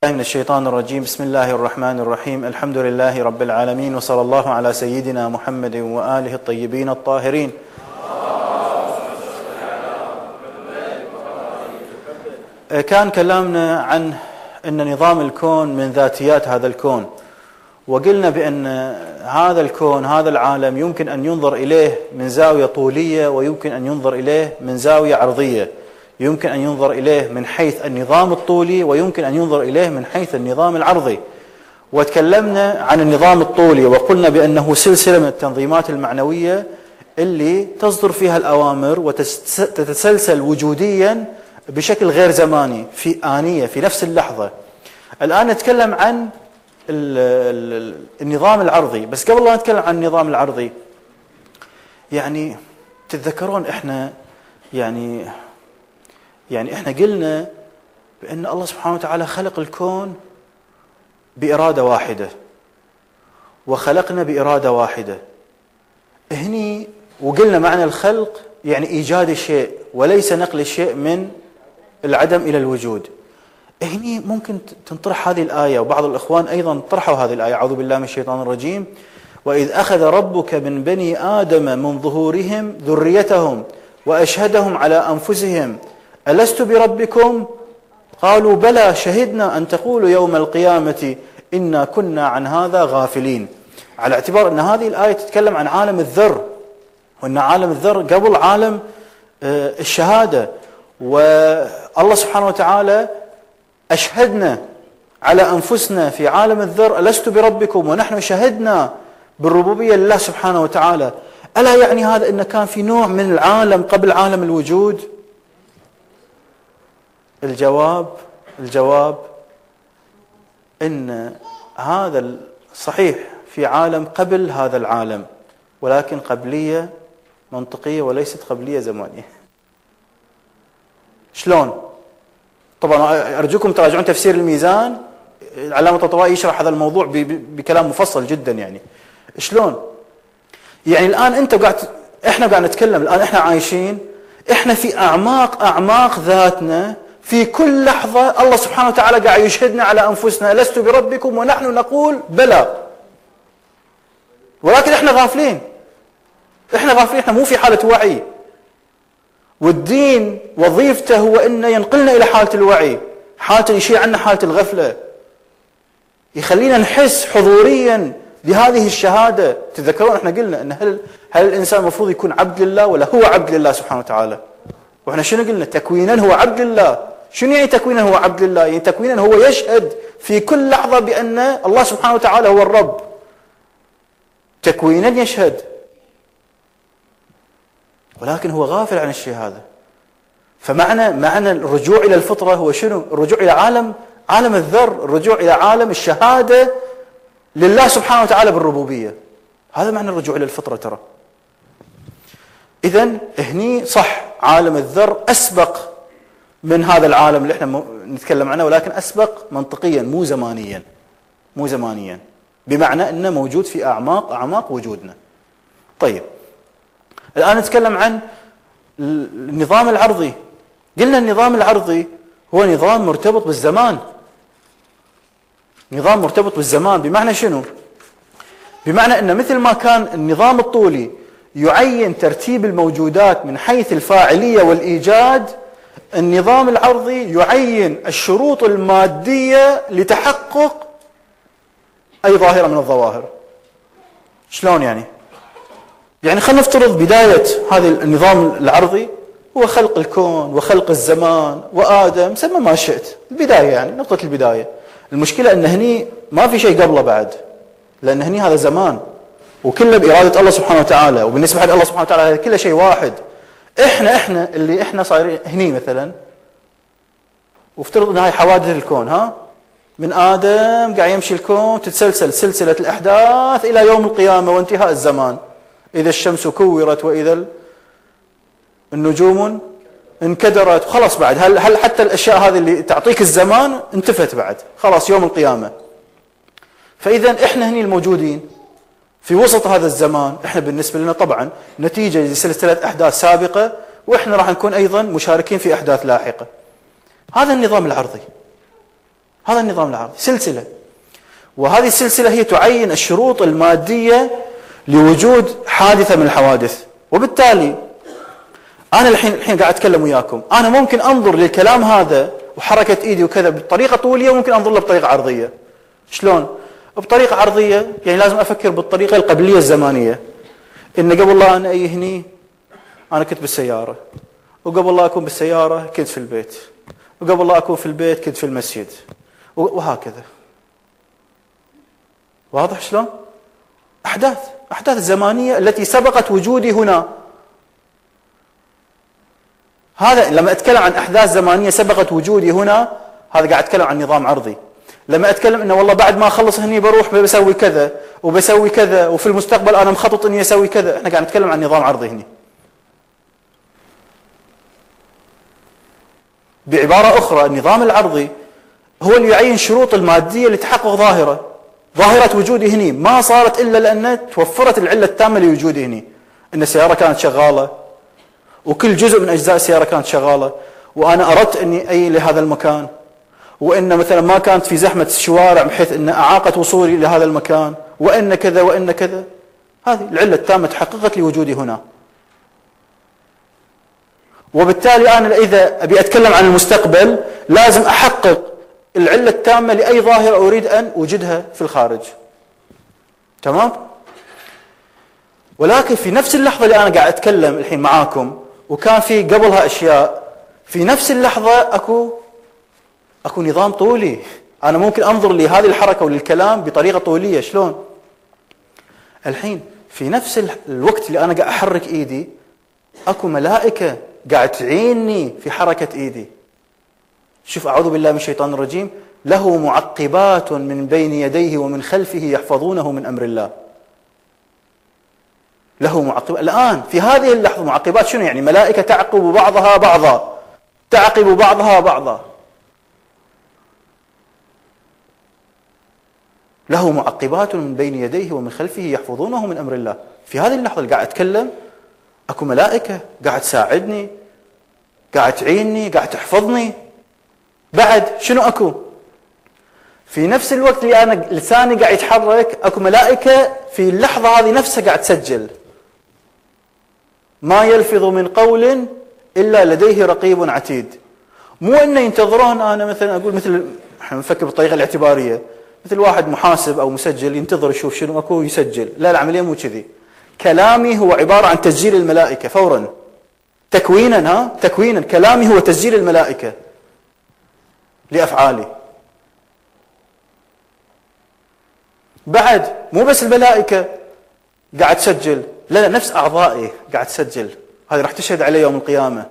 بالله من الشيطان الرجيم. بسم الله الرحمن الرحيم. الحمد لله رب العالمين، وصلى الله على سيدنا محمد وآله الطيبين الطاهرين. كان كلامنا عن أن نظام الكون من ذاتيات هذا الكون، وقلنا بأن هذا الكون هذا العالم يمكن أن ينظر إليه من زاوية طولية، ويمكن أن ينظر إليه من زاوية عرضية. يمكن أن ينظر إليه من حيث النظام الطولي، ويمكن أن ينظر إليه من حيث النظام العرضي. وتكلمنا عن النظام الطولي وقلنا بأنه سلسلة من التنظيمات المعنوية اللي تصدر فيها الأوامر وتتسلسل وجوديا بشكل غير زماني، في آنية، في نفس اللحظة. الآن نتكلم عن النظام العرضي. بس قبل لا نتكلم عن النظام العرضي، يعني تتذكرون احنا يعني احنا قلنا بأن الله سبحانه وتعالى خلق الكون بإرادة واحدة، وخلقنا بإرادة واحدة. هني وقلنا معنى الخلق يعني إيجاد الشيء وليس نقل الشيء من العدم إلى الوجود. هني ممكن تنطرح هذه الآية، وبعض الإخوان أيضا طرحوا هذه الآية: أعوذ بالله من الشيطان الرجيم، وإذ أخذ ربك من بني آدم من ظهورهم ذريتهم وأشهدهم على أنفسهم ألست بربكم قالوا بلى شهدنا أن تقولوا يوم القيامة إنا كنا عن هذا غافلين. على اعتبار أن هذه الآية تتكلم عن عالم الذر، وأن عالم الذر قبل عالم الشهادة، والله سبحانه وتعالى أشهدنا على أنفسنا في عالم الذر ألست بربكم، ونحن شهدنا بالربوبية لله سبحانه وتعالى. ألا يعني هذا أن كان في نوع من العالم قبل عالم الوجود؟ الجواب أن هذا صحيح، في عالم قبل هذا العالم، ولكن قبلية منطقية وليست قبلية زمانية. شلون؟ طبعا أرجوكم تراجعون تفسير الميزان، العلامة الططوائي يشرح هذا الموضوع بكلام مفصل جدا. يعني شلون؟ يعني الآن احنا قاعد نتكلم، الآن احنا عايشين، احنا في أعماق ذاتنا، في كل لحظة الله سبحانه وتعالى قاعد يشهدنا على أنفسنا ألست بربكم، ونحن نقول بلى. ولكن احنا غافلين، احنا مو في حالة وعي. والدين وظيفته هو أنه ينقلنا إلى حالة الوعي، حالة يشيل عنا حالة الغفلة، يخلينا نحس حضوريا بهذه الشهادة. تذكرون احنا قلنا أن هل الإنسان المفروض يكون عبد لله ولا هو عبد لله سبحانه وتعالى؟ واحنا شنو قلنا؟ تكوينا هو عبد لله. شنو يعني تكوينا هو عبد لله؟ يعني تكوينا هو يشهد في كل لحظة بأن الله سبحانه وتعالى هو الرب. تكوينا يشهد، ولكن هو غافل عن الشهادة. فمعنى الرجوع إلى الفطرة هو شنو؟ الرجوع إلى عالم الذر، الرجوع إلى عالم الشهادة لله سبحانه وتعالى بالربوبية. هذا معنى الرجوع إلى الفطرة ترى. إذن هني صح، عالم الذر أسبق من هذا العالم اللي احنا نتكلم عنه، ولكن أسبق منطقيا مو زمانيا، بمعنى أنه موجود في أعماق وجودنا. طيب، الآن نتكلم عن النظام العرضي. قلنا النظام العرضي هو نظام مرتبط بالزمان. نظام مرتبط بالزمان بمعنى شنو؟ بمعنى أن مثل ما كان النظام الطولي يعين ترتيب الموجودات من حيث الفاعلية والإيجاد، النظام العرضي يعين الشروط المادية لتحقق أي ظاهرة من الظواهر. شلون يعني؟ يعني خلينا نفترض بداية هذا النظام العرضي هو خلق الكون وخلق الزمان وآدم، سمى ما شئت، البداية يعني نقطة البداية. المشكلة أن هني ما في شيء قبله بعد، لأن هني هذا زمان وكله بإرادة الله سبحانه وتعالى، وبالنسبة لله سبحانه وتعالى هذا كله شيء واحد. احنا اللي احنا صايرين هني مثلا، وافترض ان هاي حوادث الكون، من آدم قاعد يمشي الكون، تتسلسل سلسلة الأحداث إلى يوم القيامة وانتهاء الزمان. إذا الشمس كورت وإذا النجوم انكدرت، خلاص بعد هل حتى الأشياء هذه اللي تعطيك الزمان انتفت بعد، خلاص يوم القيامة. فإذا احنا هني الموجودين في وسط هذا الزمان، احنا بالنسبة لنا طبعا نتيجة لسلسلة أحداث سابقة، واحنا راح نكون أيضا مشاركين في أحداث لاحقة. هذا النظام العرضي. هذا النظام العرضي سلسلة، وهذه السلسلة هي تعين الشروط المادية لوجود حادثة من الحوادث. وبالتالي أنا الحين قاعد أتكلم وياكم، أنا ممكن أنظر للكلام هذا وحركة إيدي وكذا بطريقة طولية، وممكن أنظر له بطريقة عرضية. شلون؟ بطريقة عرضية يعني لازم أفكر بالطريقة القبلية الزمانية، إن قبل لا أنا أي هني أنا كنت بالسيارة، وقبل لا أكون بالسيارة كنت في البيت، وقبل لا أكون في البيت كنت في المسجد، وهكذا. واضح شلون؟ أحداث زمانية التي سبقت وجودي هنا. هذا لما أتكلم عن أحداث زمانية سبقت وجودي هنا، هذا قاعد أتكلم عن نظام عرضي. لما أتكلم إنه والله بعد ما أخلص هني بروح بسوي كذا وبسوي كذا، وفي المستقبل أنا مخطط إني أسوي كذا، إحنا قاعد نتكلم عن نظام عرضي هني. بعبارة أخرى النظام العرضي هو اللي يعين شروط المادية لتحقق ظاهرة وجودي هني، ما صارت إلا لأن توفرت العلة التامة لوجودي هني، إن السيارة كانت شغالة وكل جزء من أجزاء السيارة كانت شغالة، وأنا أردت أني أي لهذا المكان، وإن مثلا ما كانت في زحمة الشوارع بحيث أن أعاقت وصولي لهذا المكان، وإن كذا وإن كذا. هذه العلة التامة تحققت لوجودي هنا. وبالتالي أنا إذا أبي أتكلم عن المستقبل لازم أحقق العلة التامة لأي ظاهرة أريد أن أوجدها في الخارج. تمام؟ ولكن في نفس اللحظة اللي أنا قاعد أتكلم الحين معاكم وكان في قبلها أشياء، في نفس اللحظة أكو نظام طولي. أنا ممكن أنظر لهذه الحركة وللكلام بطريقة طولية. شلون؟ الحين في نفس الوقت اللي أنا قاعد أحرك إيدي أكو ملائكة قاعد تعيني في حركة إيدي. شوف، أعوذ بالله من الشيطان الرجيم، له معقبات من بين يديه ومن خلفه يحفظونه من أمر الله. له معقبات الآن في هذه اللحظة. معقبات شنو يعني؟ ملائكة تعقب بعضها بعضا، تعقب بعضها بعضا. له معقبات من بين يديه ومن خلفه يحفظونه من أمر الله. في هذه اللحظة اللي قاعد أتكلم أكو ملائكة قاعد تساعدني، قاعد تعيني، قاعد تحفظني. بعد شنو أكو؟ في نفس الوقت اللي أنا لساني قاعد يتحرك أكو ملائكة في اللحظة هذه نفسها قاعد تسجل. ما يلفظ من قول إلا لديه رقيب عتيد. مو إنه ينتظرون، أنا مثلا أقول مثل احنا نفكر بالطريقة الاعتبارية، مثل واحد محاسب أو مسجل ينتظر يشوف شنو أكو يسجل. لا، العملية مو كذي. كلامي هو عبارة عن تسجيل الملائكة فورا، تكوينا. كلامي هو تسجيل الملائكة لأفعالي. بعد مو بس الملائكة قاعد تسجل، لا نفس أعضائي قاعد تسجل. هذه راح تشهد علي يوم القيامة،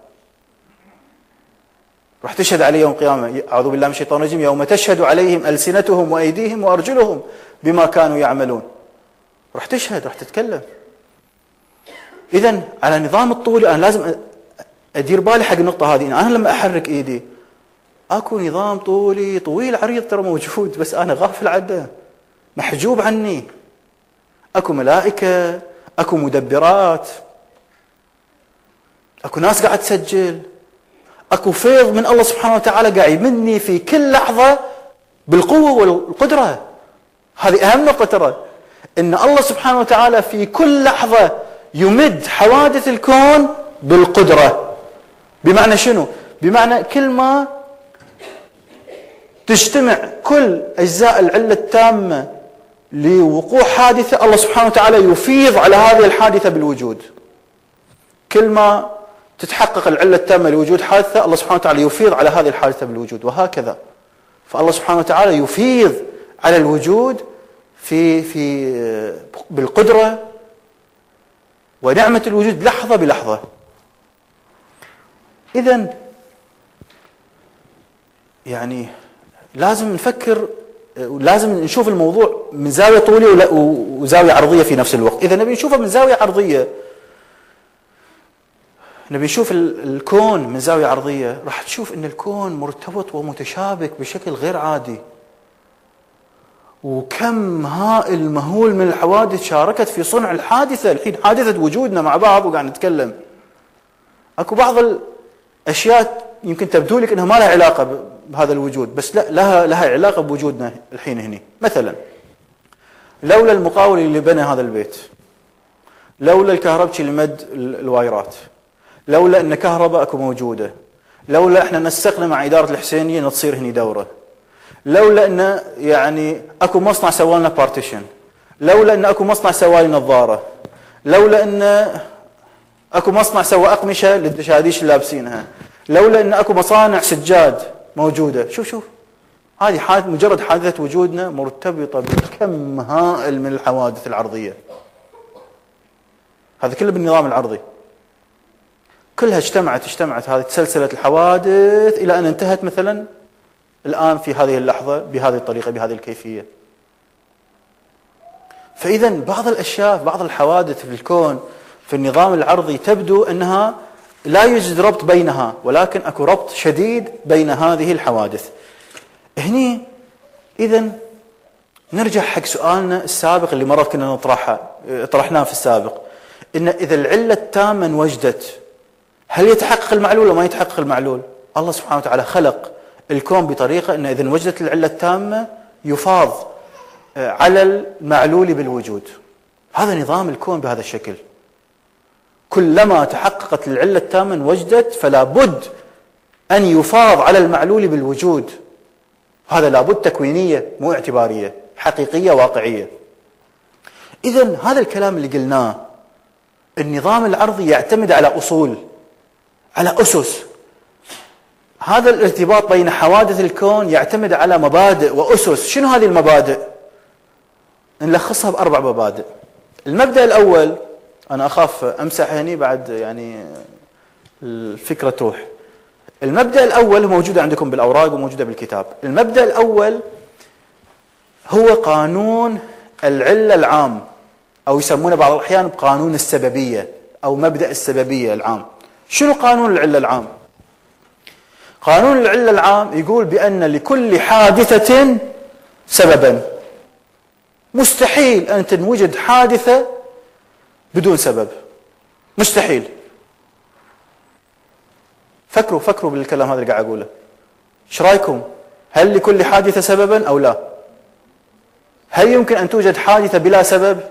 راح تشهد علي يوم القيامة. أعوذ بالله من الشيطان الرجيم، يوم تشهد عليهم ألسنتهم وأيديهم وأرجلهم بما كانوا يعملون. راح تشهد، راح تتكلم. إذن على النظام الطولي أنا لازم أدير بالي حق النقطة هذه. أنا لما أحرك إيدي أكو نظام طولي طويل عريض ترى موجود، بس أنا غافل عنه، محجوب عني. أكو ملائكة، أكو مدبرات، أكو ناس قاعد تسجل، أكو فيض من الله سبحانه وتعالى قاعد يمني في كل لحظة بالقوة والقدرة. هذه أهم نقطة ترى، إن الله سبحانه وتعالى في كل لحظة يمد حوادث الكون بالقدرة. بمعنى شنو؟ بمعنى كل ما تجتمع كل أجزاء العلة التامة لوقوع حادثة، الله سبحانه وتعالى يفيض على هذه الحادثة بالوجود. كل ما تتحقق العلة التامة لوجود حادثة، الله سبحانه وتعالى يفيض على هذه الحادثة بالوجود، وهكذا. فالله سبحانه وتعالى يفيض على الوجود بالقدرة ونعمة الوجود لحظة بلحظة. إذن يعني لازم نفكر، لازم نشوف الموضوع من زاوية طولية وزاوية عرضية في نفس الوقت. إذا نبي نشوفه من زاوية عرضية، نبي نشوف الكون من زاوية عرضية، راح تشوف أن الكون مرتبط ومتشابك بشكل غير عادي، وكم هائل مهول من الحوادث شاركت في صنع الحادثة. الحين حادثة وجودنا مع بعض وقاعد نتكلم، أكو بعض الأشياء يمكن تبدو لك أنها ما لها علاقة بهذا الوجود، بس لا، لها علاقة بوجودنا الحين هنا. مثلا لولا المقاول اللي بنى هذا البيت، لولا الكهربجي اللي مد الوايرات، لولا ان كهرباء اكو موجوده، لولا احنا نسقنا مع اداره الحسينيه ان تصير هني دوره، لولا ان يعني اكو مصنع سوى لنا بارتيشن، لولا ان اكو مصنع سوى لي نظاره، لولا ان اكو مصنع سوى اقمشه للدشاديش اللي لابسينها، لولا ان اكو مصانع سجاد موجوده. شوف هذه مجرد حادثه وجودنا مرتبطه بكم هائل من الحوادث العرضيه. هذا كله بالنظام العرضي، كلها اجتمعت هذه سلسله الحوادث الى ان انتهت مثلا الان في هذه اللحظه بهذه الطريقه بهذه الكيفيه. فاذا بعض الاشياء، بعض الحوادث في الكون في النظام العرضي تبدو انها لا يوجد ربط بينها، ولكن اكو ربط شديد بين هذه الحوادث. هني اذا نرجع حق سؤالنا السابق اللي مرات كنا طرحناه في السابق، ان اذا العله التامه انوجدت هل يتحقق المعلول ولا ما يتحقق المعلول؟ الله سبحانه وتعالى خلق الكون بطريقه ان اذا انوجدت العله التامه يفاض على المعلول بالوجود. هذا نظام الكون بهذا الشكل. كلما تحققت العله التامه انوجدت فلا بد ان يفاض على المعلول بالوجود. هذا لابد تكوينيه مو اعتباريه، حقيقيه واقعيه. اذا هذا الكلام اللي قلناه، النظام العرضي يعتمد على اصول، على اسس. هذا الارتباط بين حوادث الكون يعتمد على مبادئ واسس. شنو هذه المبادئ؟ نلخصها باربع مبادئ. المبدا الاول، انا اخاف امسح هني بعد يعني الفكره تروح. المبدا الاول موجوده عندكم بالاوراق وموجوده بالكتاب. المبدا الاول هو قانون العله العام، او يسمونه بعض الاحيان بقانون السببيه او مبدا السببيه العام. شنو قانون العله العام؟ قانون العله العام يقول بان لكل حادثه سببا. مستحيل ان تنوجد حادثه بدون سبب، مستحيل. فكروا بالكلام هذا اللي قاعد اقوله. ايش رايكم؟ هل لكل حادثه سببا او لا؟ هل يمكن ان توجد حادثه بلا سبب؟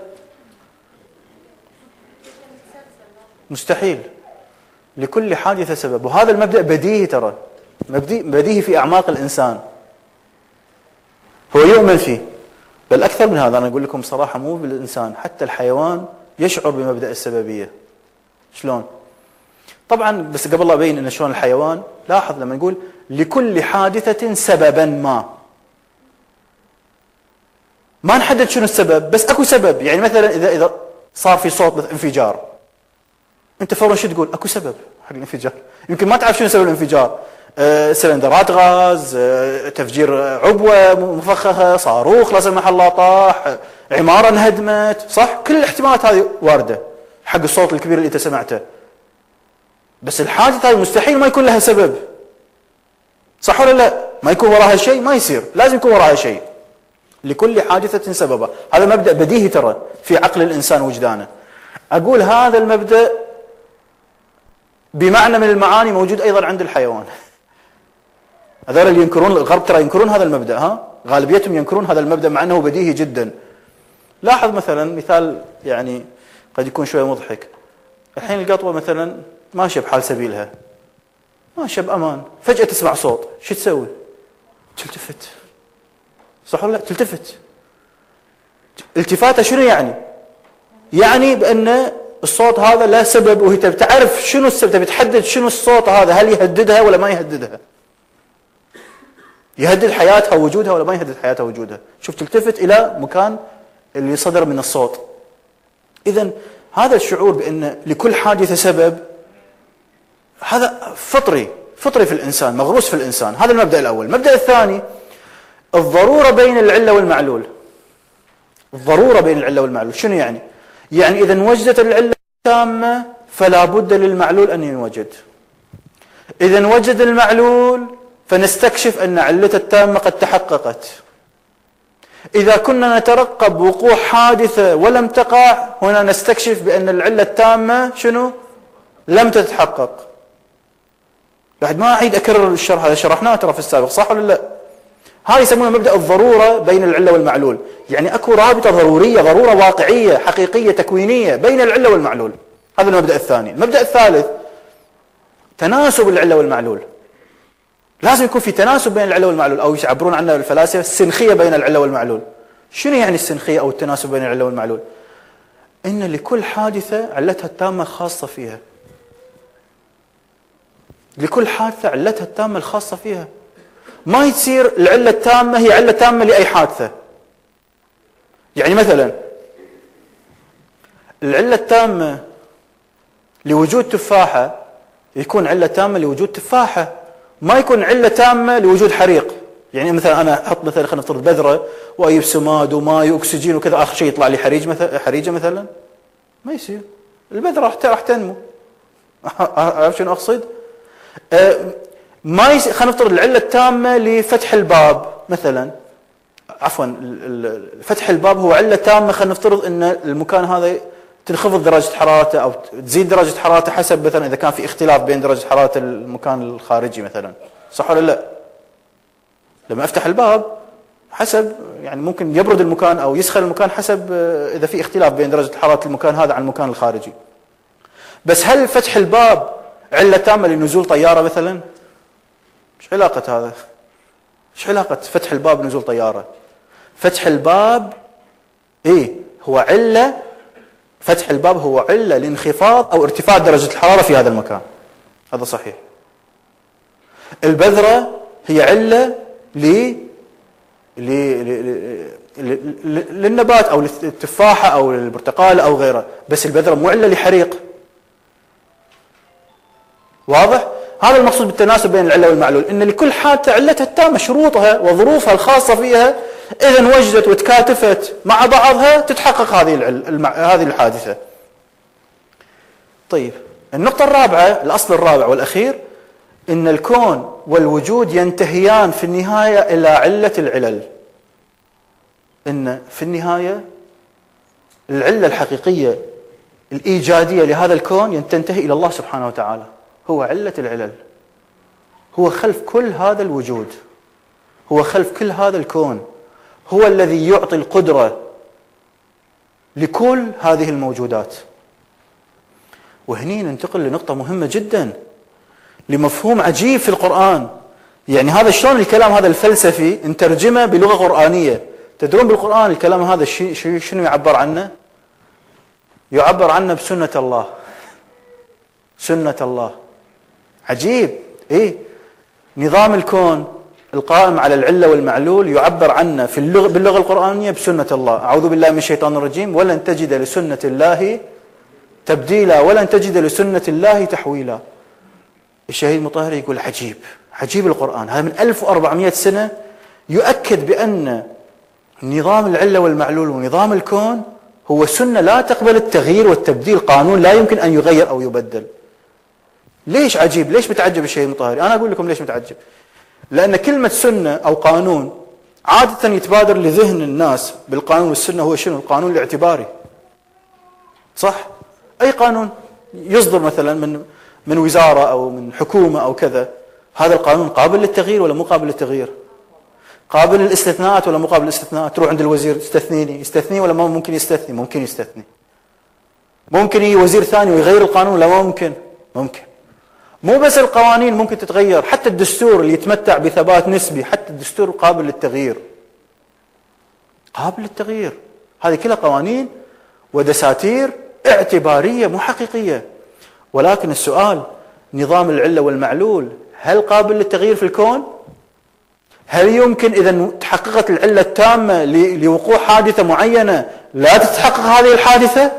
مستحيل. لكل حادثه سبب، وهذا المبدا بديهي، ترى بديهي في اعماق الانسان، هو يؤمن فيه. بل اكثر من هذا، انا اقول لكم صراحه، مو بالانسان، حتى الحيوان يشعر بمبدا السببيه. شلون؟ طبعا بس قبل لا ابين ان شلون الحيوان، لاحظ لما نقول لكل حادثه سببا ما نحدد شنو السبب، بس اكو سبب. يعني مثلا اذا صار في صوت انفجار، انت فورا شو تقول؟ اكو سبب حق الانفجار. يمكن ما تعرف شنو سبب الانفجار، سلندرات غاز، تفجير عبوه مفخخه، صاروخ لا سمح الله طاح، عماره انهدمت، صح؟ كل الاحتمالات هذه وارده حق الصوت الكبير اللي انت سمعته. بس الحادثه هذه مستحيل ما يكون لها سبب، صح ولا لا؟ ما يكون وراها شيء، ما يصير، لازم يكون وراها شيء. لكل حادثه سببا، هذا مبدا بديهي ترى في عقل الانسان وجدانه. اقول هذا المبدا بمعنى من المعاني موجود ايضا عند الحيوان. هذول اللي ينكرون الغرب ترى ينكرون هذا المبدا، غالبيتهم ينكرون هذا المبدا مع انه بديهي جدا. لاحظ مثلا مثال يعني قد يكون شويه مضحك. الحين القطوه مثلا ماشيه بحال سبيلها، ماشيه بامان، فجاه تسمع صوت، شو تسوي؟ تلتفت، صح ولا لا؟ تلتفت. التفاته شنو يعني؟ يعني بان الصوت هذا لا سبب، وهي تبي تعرف شنو السبب، تبي تحدد شنو الصوت هذا، هل يهددها ولا ما يهددها؟ يهدد حياتها ووجودها ولا ما يهدد حياتها ووجودها؟ شوف، تلتفت الى مكان اللي صدر من الصوت. اذا هذا الشعور بان لكل حادثه سبب، هذا فطري في الانسان، مغروس في الانسان. هذا المبدا الاول. المبدا الثاني، الضروره بين العله والمعلول. الضروره بين العله والمعلول شنو يعني؟ يعني اذا انوجدت العله التامه فلا بد للمعلول ان ينوجد. اذا انوجد المعلول فنستكشف ان علته التامه قد تحققت. اذا كنا نترقب وقوع حادثه ولم تقع، هنا نستكشف بان العله التامه شنو؟ لم تتحقق. بعد ما أعيد أكرر الشرح، هذا شرحناه ترى في السابق، صح ولا لا؟ هاي يسمونه مبدأ الضرورة بين العلة والمعلول، يعني أكو رابطة ضرورية، ضرورة واقعية حقيقية تكوينية بين العلة والمعلول. هذا المبدأ الثاني. المبدأ الثالث تناسب العلة والمعلول. لازم يكون في تناسب بين العلة والمعلول، أو يعبرون عنه الفلاسفة السنخية بين العلة والمعلول. شنو يعني السنخية أو التناسب بين العلة والمعلول؟ إن لكل حادثة علتها التامة خاصة فيها، لكل حادثة علتها التامة الخاصة فيها. ما يصير العلة التامة هي علة تامة لأي حادثة. يعني مثلا العلة التامة لوجود تفاحة يكون علة تامة لوجود تفاحة، ما يكون علة تامة لوجود حريق. يعني مثلا أنا أحط مثلا خلينا نفترض بذرة وأجيب سماد وماء وأكسجين وكذا، آخر شيء يطلع لي حريجة مثلا، ما يصير. البذرة راح تنمو. عرفت شنو أقصد؟ خلينا نفترض العلة التامة لفتح الباب مثلا، عفوا فتح الباب هو علة تامة. خلينا نفترض أن المكان هذا تنخفض درجة حرارته أو تزيد درجة حرارته حسب مثلا إذا كان في اختلاف بين درجة حرارة المكان الخارجي مثلا، صح ولا لا؟ لما أفتح الباب حسب يعني ممكن يبرد المكان أو يسخن المكان حسب إذا في اختلاف بين درجة حرارة المكان هذا عن المكان الخارجي. بس هل فتح الباب علة تامة لنزول طيارة مثلا؟ ايش علاقة هذا؟ ايش علاقة فتح الباب بنزول طيارة؟ فتح الباب هو علة، فتح الباب هو علة لانخفاض أو ارتفاع درجة الحرارة في هذا المكان، هذا صحيح. البذرة هي علة للنبات أو للتفاحة أو للبرتقالة أو غيره، بس البذرة مو علة لحريق. واضح؟ هذا المقصود بالتناسب بين العلة والمعلول، إن لكل حادثة علتها التامة، شروطها وظروفها الخاصة فيها، إذا وجدت وتكاتفت مع بعضها تتحقق هذه الحادثة. طيب، النقطة الرابعة، الأصل الرابع والأخير، إن الكون والوجود ينتهيان في النهاية إلى علة العلل. إن في النهاية العلة الحقيقية الإيجادية لهذا الكون تنتهي إلى الله سبحانه وتعالى، هو علة العلل، هو خلف كل هذا الوجود، هو خلف كل هذا الكون، هو الذي يعطي القدرة لكل هذه الموجودات. وهني ننتقل لنقطة مهمة جدا، لمفهوم عجيب في القرآن. يعني هذا شلون الكلام هذا الفلسفي نترجمه بلغة قرآنية. تدرون بالقرآن الكلام هذا شنو يعبر عنه؟ يعبر عنه بسنة الله. سنة الله. عجيب. نظام الكون القائم على العلة والمعلول يعبر عنه باللغة القرآنية بسنة الله. أعوذ بالله من الشيطان الرجيم: ولن تجد لسنة الله تبديلا ولن تجد لسنة الله تحويلا. الشهيد مطهري يقول عجيب، عجيب القرآن هذا من 1400 سنة يؤكد بأن نظام العلة والمعلول ونظام الكون هو سنة لا تقبل التغيير والتبديل، قانون لا يمكن أن يغير أو يبدل. ليش عجيب؟ ليش متعجب الشهيد المطهري؟ أنا أقول لكم ليش متعجب. لأن كلمة سنة أو قانون عادة يتبادر لذهن الناس بالقانون والسنة هو شنو؟ القانون الاعتباري، صح؟ أي قانون يصدر مثلا من وزارة أو من حكومة أو كذا، هذا القانون قابل للتغيير ولا مو قابل للتغيير؟ قابل للاستثناءات ولا مو قابل للاستثناءات؟ تروح عند الوزير استثنيني، يستثني ولا ما ممكن يستثني؟ ممكن يستثني. ممكن يجي وزير ثاني ويغير القانون ولا ما ممكن؟ ممكن. مو بس القوانين ممكن تتغير، حتى الدستور اللي يتمتع بثبات نسبي، حتى الدستور قابل للتغيير. قابل للتغيير. هذه كلها قوانين ودساتير اعتبارية مو حقيقية. ولكن السؤال، نظام العلة والمعلول هل قابل للتغيير في الكون؟ هل يمكن إذا تحققت العلة التامة لوقوع حادثة معينة لا تتحقق هذه الحادثة؟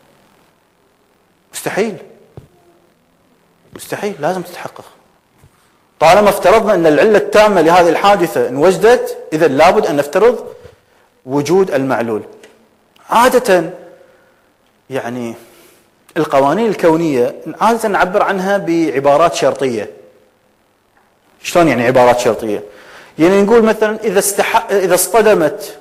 مستحيل. مستحيل، لازم تتحقق. طالما افترضنا أن العلة التامة لهذه الحادثة انوجدت، إذا لابد أن نفترض وجود المعلول. عادة يعني القوانين الكونية عادة نعبر عنها بعبارات شرطية. شلون يعني عبارات شرطية؟ يعني نقول مثلا إذا اصطدمت،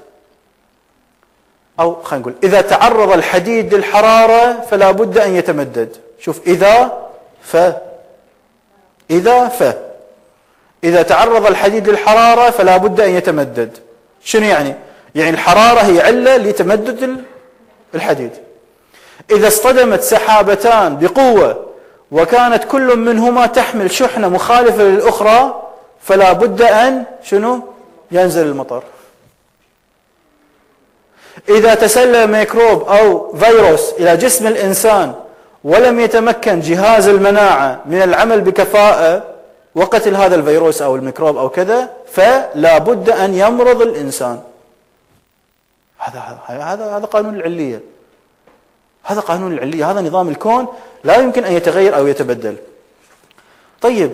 أو خلينا نقول إذا تعرض الحديد للحرارة فلا بد أن يتمدد. شوف، إذا إذا تعرض الحديد للحرارة فلا بد أن يتمدد. شنو يعني؟ يعني الحرارة هي علة لتمدد الحديد. إذا اصطدمت سحابتان بقوة وكانت كل منهما تحمل شحنة مخالفة للأخرى فلا بد أن شنو؟ ينزل المطر. إذا تسلل ميكروب أو فيروس إلى جسم الإنسان ولم يتمكن جهاز المناعة من العمل بكفاءة وقتل هذا الفيروس أو الميكروب أو كذا فلا بد أن يمرض الإنسان. هذا قانون العلية. هذا قانون العلية، هذا نظام الكون لا يمكن أن يتغير أو يتبدل. طيب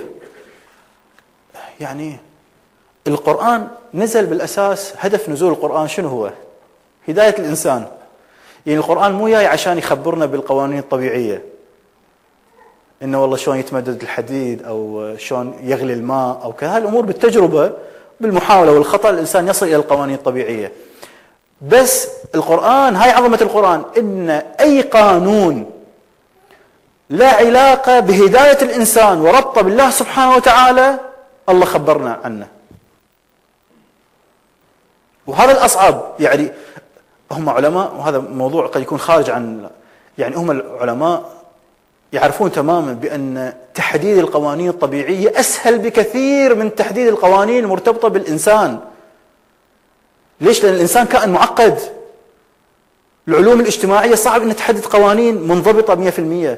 يعني القرآن نزل بالأساس، هدف نزول القرآن شنو هو؟ هداية الإنسان. يعني القرآن مو جاي عشان يخبرنا بالقوانين الطبيعية إنه والله شلون يتمدد الحديد أو شلون يغلي الماء أو كذا. الأمور بالتجربة بالمحاولة والخطأ الإنسان يصل إلى القوانين الطبيعية. بس القرآن، هاي عظمة القرآن، إن أي قانون لا علاقة بهداية الإنسان وربطه بالله سبحانه وتعالى الله خبرنا عنه. وهذا الأصعب. يعني هم علماء، وهذا موضوع قد يكون خارج عن، يعني هم العلماء يعرفون تماما بأن تحديد القوانين الطبيعية أسهل بكثير من تحديد القوانين المرتبطة بالإنسان. ليش؟ لأن الإنسان كائن معقد. العلوم الاجتماعية صعب أن تحدد قوانين منضبطة 100%.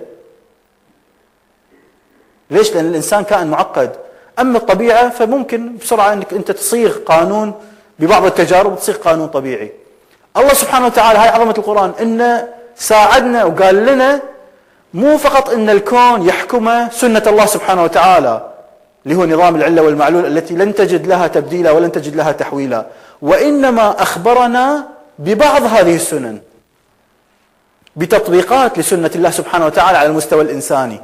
ليش؟ لأن الإنسان كائن معقد. أما الطبيعة فممكن بسرعة أنك أنت تصيغ قانون ببعض التجارب، تصيغ قانون طبيعي. الله سبحانه وتعالى، هاي عظمة القرآن، إنه ساعدنا وقال لنا مو فقط إن الكون يحكمه سنة الله سبحانه وتعالى اللي هو نظام العلة والمعلول التي لن تجد لها تبديلا ولن تجد لها تحويلا، وإنما أخبرنا ببعض هذه السنن بتطبيقات لسنة الله سبحانه وتعالى على المستوى الإنساني.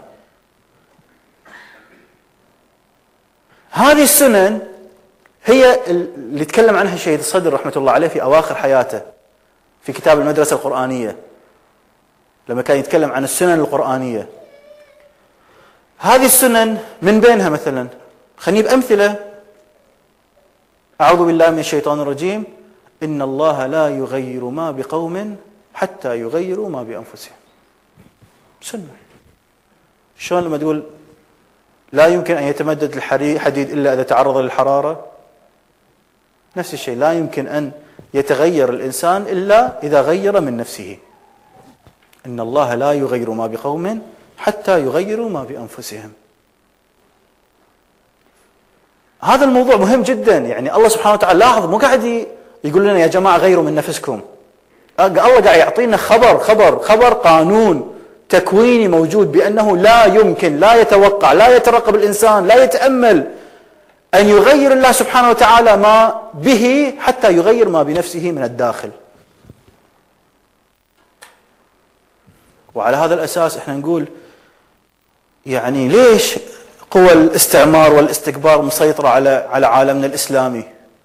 هذه السنن هي اللي تكلم عنها الشهيد الصدر رحمة الله عليه في أواخر حياته في كتاب المدرسة القرآنية، لما كان يتكلم عن السنن القرآنية. هذه السنن من بينها مثلا، خليني بأمثلة. أعوذ بالله من الشيطان الرجيم: إن الله لا يغير ما بقوم حتى يغيروا ما بأنفسهم. سنة. شلون لما تقول لا يمكن أن يتمدد الحديد إلا إذا تعرض للحرارة؟ نفس الشيء، لا يمكن أن يتغير الإنسان إلا إذا غير من نفسه. إن الله لا يغير ما بقوم حتى يغيروا ما بأنفسهم. هذا الموضوع مهم جدا. يعني الله سبحانه وتعالى لاحظ مو قاعد يقول لنا يا جماعة غيروا من نفسكم. الله قاعد يعطينا خبر قانون تكويني موجود بأنه لا يمكن، لا يتوقع، لا يترقب الإنسان، لا يتأمل أن يغير الله سبحانه وتعالى ما به حتى يغير ما بنفسه من الداخل. وعلى هذا الأساس احنا نقول يعني ليش قوى الاستعمار والاستكبار مسيطرة على عالمنا الإسلامي؟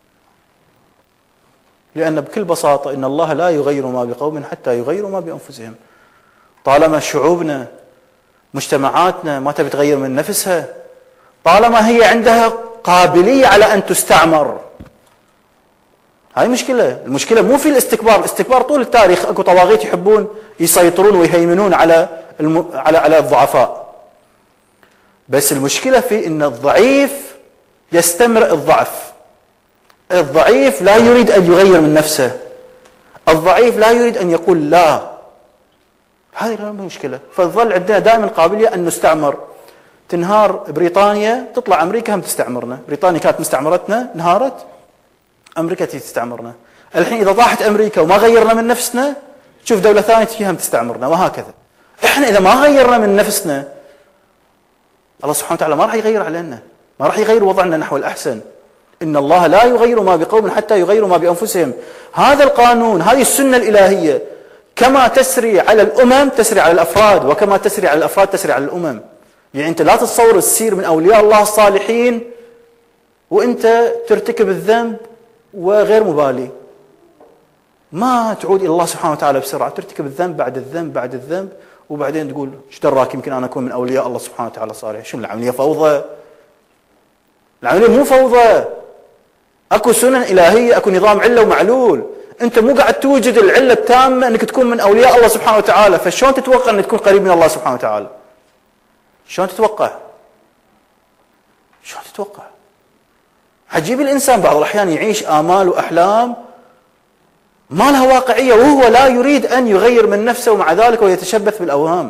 لأن بكل بساطة إن الله لا يغير ما بقوم حتى يغيروا ما بأنفسهم. طالما شعوبنا مجتمعاتنا ما تبي تغير من نفسها، طالما هي عندها قابلية على أن تستعمر، هاي مشكلة. المشكلة مو في الاستكبار طول التاريخ اكو طواغيت يحبون يسيطرون ويهيمنون على الضعفاء. بس المشكلة في ان الضعيف يستمر الضعف. الضعيف لا يريد ان يغير من نفسه. الضعيف لا يريد ان يقول لا. هذه المشكلة. فظل عندنا دائما قابلية ان نستعمر. تنهار بريطانيا تطلع امريكا هم تستعمرنا. بريطانيا كانت مستعمرتنا، انهارت، امريكا تستعمرنا. الحين اذا طاحت امريكا وما غيرنا من نفسنا، تشوف دولة ثانية تجيها هم تستعمرنا، وهكذا. احنا اذا ما غيرنا من نفسنا، الله سبحانه وتعالى ما راح يغير علينا، ما راح يغير وضعنا نحو الاحسن. ان الله لا يغير ما بقوم حتى يغيروا ما بانفسهم. هذا القانون، هذه السنة الالهية، كما تسري على الامم تسري على الافراد، وكما تسري على الافراد تسري على الامم. يعني انت لا تتصور تصير من اولياء الله الصالحين وانت ترتكب الذنب وغير مبالي. ما تعود إلى الله سبحانه وتعالى بسرعة، ترتكب الذنب بعد الذنب بعد الذنب، وبعدين تقول ايش دراك يمكن انا اكون من اولياء الله سبحانه وتعالى صالح. شنو العمليه؟ فوضى. العمليه مو فوضى، اكو سنن الهيه، اكو نظام عله ومعلول. انت مو قاعد توجد العله التامه انك تكون من اولياء الله سبحانه وتعالى، فشلون تتوقع انك تكون قريب من الله سبحانه وتعالى؟ شلون تتوقع؟ شلون تتوقع؟ عجيب الانسان بعض الاحيان يعيش امال واحلام ما لها واقعيه وهو لا يريد ان يغير من نفسه، ومع ذلك هو يتشبث بالاوهام.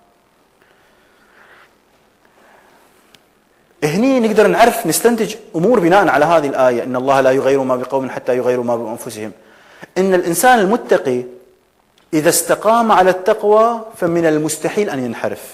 هني نقدر نعرف نستنتج امور بناء على هذه الايه، ان الله لا يغير ما بقوم حتى يغيروا ما بانفسهم. ان الانسان المتقي اذا استقام على التقوى فمن المستحيل ان ينحرف.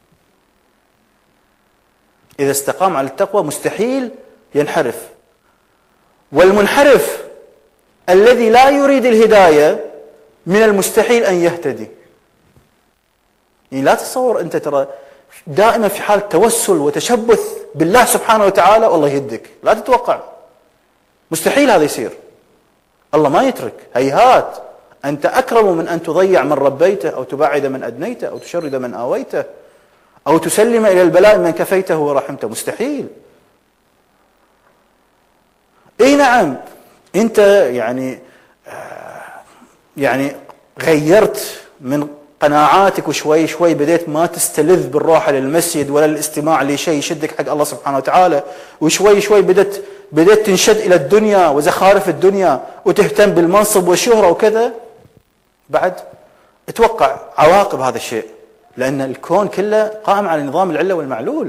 اذا استقام على التقوى مستحيل ينحرف. والمنحرف الذي لا يريد الهدايه من المستحيل ان يهتدي. يعني لا تتصور انت ترى دائما في حال توسل وتشبث بالله سبحانه وتعالى والله يهدك، لا تتوقع، مستحيل هذا يصير. الله ما يترك، هيهات. أنت أكرم من أن تضيع من ربيته، أو تبعد من أدنيته، أو تشرد من آويته، أو تسلم إلى البلاء من كفيته ورحمته. مستحيل. اي نعم، انت يعني غيرت من قناعاتك، وشوي شوي بديت ما تستلذ بالروحه للمسجد ولا الاستماع لشيء يشدك حق الله سبحانه وتعالى، وشوي شوي بديت تنشد الى الدنيا وزخارف الدنيا وتهتم بالمنصب والشهره وكذا. بعد اتوقع عواقب هذا الشيء، لان الكون كله قائم على نظام العله والمعلول.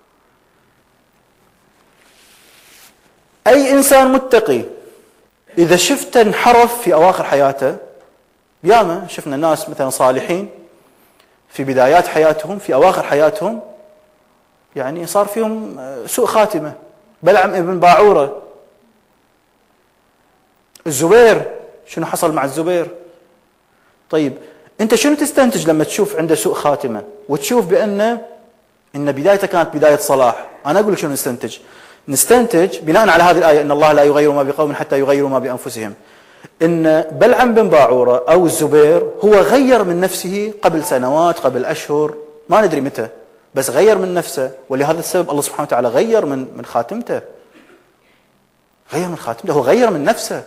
أي إنسان متقي إذا شفته انحرف في أواخر حياته، ياما شفنا ناس مثلا صالحين في بدايات حياتهم، في أواخر حياتهم يعني صار فيهم سوء خاتمة. بلعم ابن باعورة، الزبير، شنو حصل مع الزبير؟ طيب أنت شنو تستنتج لما تشوف عنده سوء خاتمة وتشوف بأن بدايته كانت بداية صلاح؟ أنا أقول لك شنو نستنتج بناء على هذه الآية، إن الله لا يغير ما بقوم حتى يغيروا ما بأنفسهم. إن بلعم بن باعورة أو الزبير هو غير من نفسه قبل سنوات، قبل أشهر، ما ندري متى، بس غير من نفسه، ولهذا السبب الله سبحانه وتعالى غير من خاتمته. غير من خاتمته، هو غير من نفسه.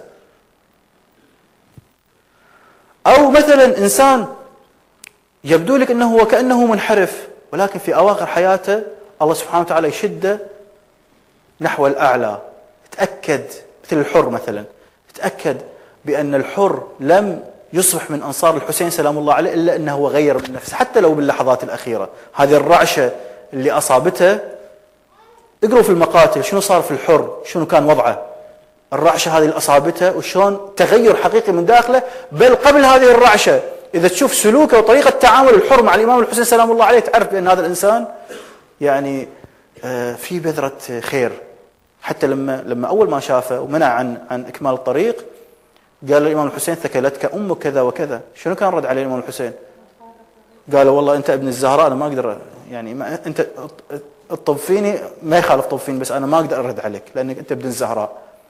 أو مثلا إنسان يبدو لك أنه هو كأنه منحرف، ولكن في أواخر حياته الله سبحانه وتعالى يشده نحو الأعلى. تأكد، مثل الحر مثلا، تأكد بأن الحر لم يصبح من أنصار الحسين سلام الله عليه إلا أنه هو غير من نفسه، حتى لو باللحظات الأخيرة. هذه الرعشة اللي أصابته، اقروا في المقاتل شنو صار في الحر، شنو كان وضعه، الرعشة هذه اللي أصابته وشلون تغير حقيقي من داخله. بل قبل هذه الرعشة إذا تشوف سلوكه وطريقة تعامل الحر مع الإمام الحسين سلام الله عليه، تعرف بأن هذا الإنسان يعني في بذرة خير. حتى لما أول ما شافه ومنع عن إكمال الطريق، قال الإمام الحسين ثكلتك أمك كذا وكذا. شنو كان رد عليه الإمام الحسين؟ قال والله أنت ابن الزهراء، أنا ما أقدر، يعني أنت الطب فيني ما يخالف طب فيني، بس أنا ما أقدر أرد عليك لأنك أنت ابن الزهراء.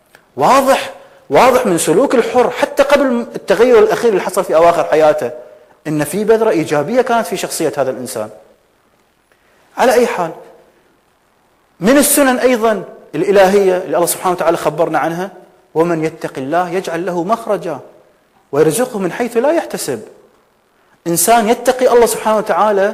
واضح من سلوك الحر حتى قبل التغير الأخير اللي حصل في أواخر حياته إن في بذرة إيجابية كانت في شخصية هذا الإنسان. على أي حال، من السنن أيضا الإلهية اللي الله سبحانه وتعالى خبرنا عنها: ومن يتق الله يجعل له مخرجا ويرزقه من حيث لا يحتسب. إنسان يتقي الله سبحانه وتعالى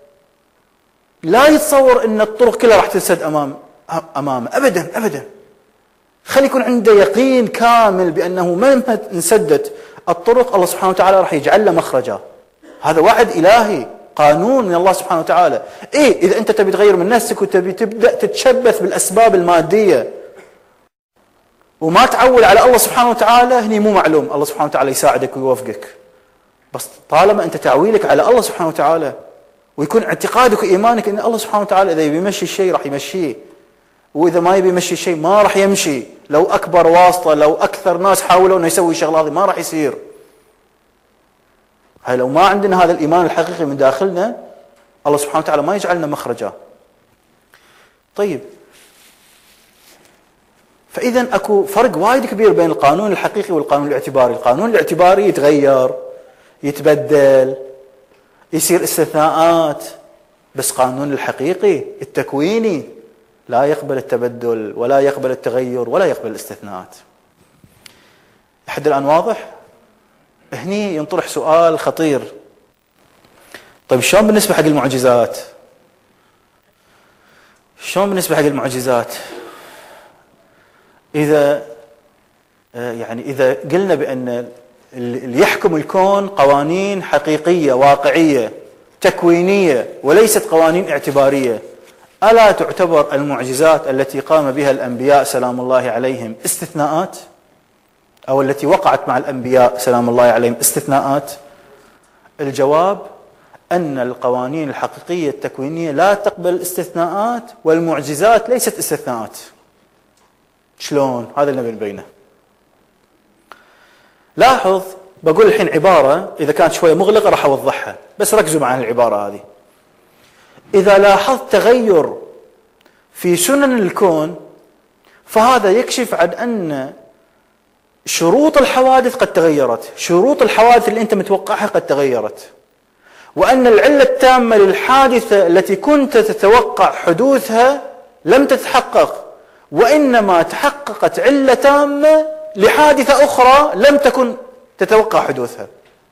لا يتصور أن الطرق كلها راح تنسد أمامه أبدا أبدا. خلي يكون عنده يقين كامل بأنه مهما انسدت الطرق الله سبحانه وتعالى راح يجعل له مخرجا. هذا وعد إلهي، قانون من الله سبحانه وتعالى. إذا أنت تبي تغير من نفسك وتبي تبدأ تتشبث بالأسباب المادية وما تعول على الله سبحانه وتعالى، هني مو معلوم الله سبحانه وتعالى يساعدك ويوفقك. بس طالما أنت تعويلك على الله سبحانه وتعالى ويكون اعتقادك وإيمانك أن الله سبحانه وتعالى إذا يبي يمشي الشيء راح يمشيه، وإذا ما يبي يمشي الشيء ما راح يمشي. لو أكبر واسطة، لو أكثر ناس حاولوا أنه يسوي الشغلة هذه ما راح يصير. هاي لو ما عندنا هذا الإيمان الحقيقي من داخلنا، الله سبحانه وتعالى ما يجعلنا مخرجا. طيب، فإذا أكو فرق وايد كبير بين القانون الحقيقي والقانون الاعتباري. القانون الاعتباري يتغير، يتبدل، يصير استثناءات، بس قانون الحقيقي التكويني لا يقبل التبدل ولا يقبل التغير ولا يقبل الاستثناءات. لحد الآن واضح؟ هني ينطرح سؤال خطير. طيب شلون بالنسبة حق المعجزات؟ شلون بالنسبة حق المعجزات؟ إذا قلنا بأن اللي يحكم الكون قوانين حقيقية واقعية تكوينية وليست قوانين اعتبارية، ألا تعتبر المعجزات التي قام بها الأنبياء سلام الله عليهم استثناءات؟ أو التي وقعت مع الأنبياء سلام الله عليهم استثناءات؟ الجواب أن القوانين الحقيقية التكوينية لا تقبل الاستثناءات، والمعجزات ليست استثناءات. شلون؟ هذا اللي نبينه. لاحظ، بقول الحين عبارة إذا كانت شوية مغلقة راح أوضحها، بس ركزوا معي العبارة هذه. إذا لاحظت تغير في سنن الكون فهذا يكشف عن أن شروط الحوادث قد تغيرت، شروط الحوادث اللي أنت متوقعها قد تغيرت، وأن العلة التامة للحادثة التي كنت تتوقع حدوثها لم تتحقق، وإنما تحققت علة تامة لحادثة أخرى لم تكن تتوقع حدوثها.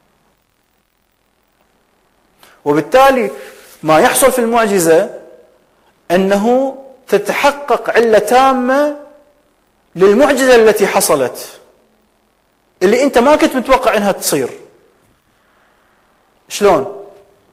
وبالتالي ما يحصل في المعجزة أنه تتحقق علة تامة للمعجزة التي حصلت اللي أنت ما كنت متوقع أنها تصير. شلون؟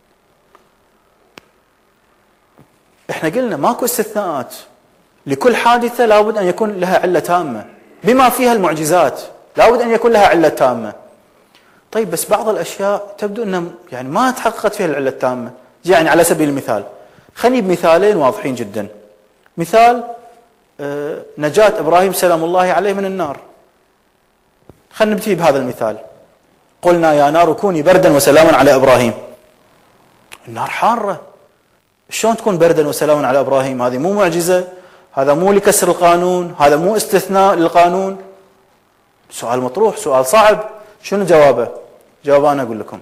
احنا قلنا ماكو استثناءات، لكل حادثة لابد أن يكون لها علة تامة، بما فيها المعجزات لابد أن يكون لها علة تامة. طيب بس بعض الأشياء تبدو أنها ما تحققت فيها العلة التامة. يعني على سبيل المثال خليني بمثالين واضحين جدا. مثال نجاة إبراهيم سلام الله عليه من النار. خلينا نبتدي بهذا المثال. قلنا يا نار كوني بردا وسلاما على إبراهيم. النار حارة، شلون تكون بردا وسلاما على إبراهيم؟ هذه مو معجزة، هذا مو لكسر القانون، هذا مو استثناء للقانون. سؤال مطروح، سؤال صعب. شنو جوابه؟ جوابه أنا أقول لكم.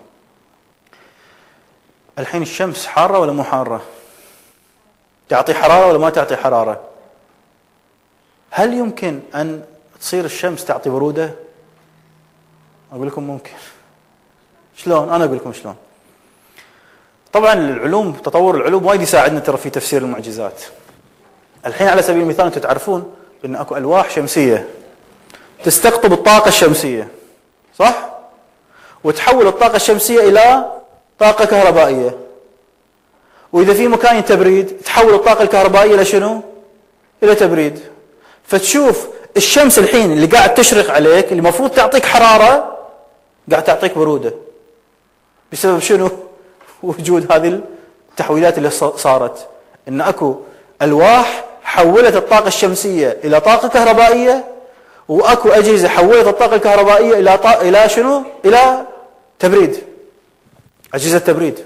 الحين الشمس حارة ولا مو حارة؟ تعطي حرارة ولا ما تعطي حرارة؟ هل يمكن أن تصير الشمس تعطي برودة؟ أقول لكم ممكن. شلون؟ أنا أقول لكم شلون. طبعا العلوم، تطور العلوم وايد يساعدنا ترى في تفسير المعجزات. الحين على سبيل المثال أنتم تعرفون أن أكو ألواح شمسية تستقطب الطاقة الشمسية، صح؟ وتحول الطاقة الشمسية إلى طاقة كهربائية، وإذا في مكان تبريد تحول الطاقة الكهربائية إلى شنو؟ إلى تبريد. فتشوف الشمس الحين اللي قاعد تشرق عليك اللي المفروض تعطيك حرارة قاعد تعطيك برودة. بسبب شنو؟ وجود هذه التحويلات اللي صارت، إن أكو ألواح حولت الطاقة الشمسية إلى طاقة كهربائية، وأكو أجهزة حولت الطاقة الكهربائية إلى شنو؟ إلى تبريد، أجهزة تبريد.